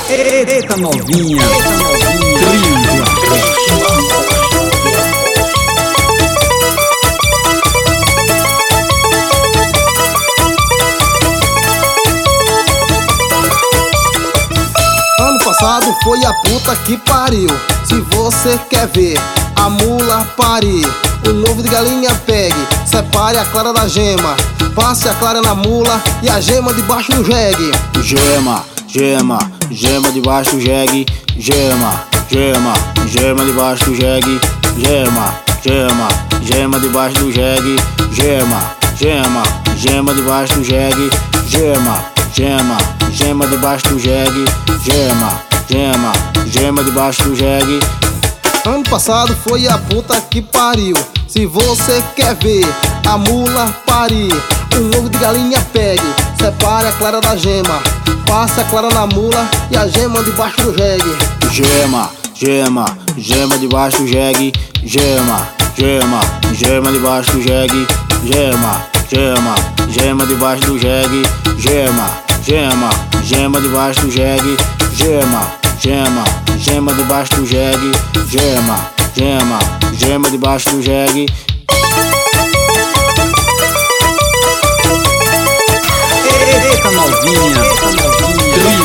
Eita novinha, Ano passado foi a puta que pariu. Se você quer ver a mula parir, um ovo de galinha pegue, separe a clara da gema, passe a clara na mula e a gema debaixo do jegue. Gema, gema, gema debaixo do jegue. Gema, gema, gema debaixo do jegue. Gema, gema, gema debaixo do jegue. Gema, gema, gema debaixo do jegue. Gema, gema, gema debaixo do jegue. Gema, gema, gema debaixo do jegue. Ano passado foi a puta que pariu. Se você quer ver a mula parir, um ovo de galinha pegue, separe a clara da gema, passe a clara na mula e a gema debaixo do jegue. Gema, gema, gema debaixo do jegue. Gema, gema, gema debaixo do jegue. Gema, gema, gema debaixo do jegue. Gema, gema, gema debaixo do jegue. Gema, gema, gema debaixo do jegue. Gema, gema, gema debaixo do jegue. eita novinha,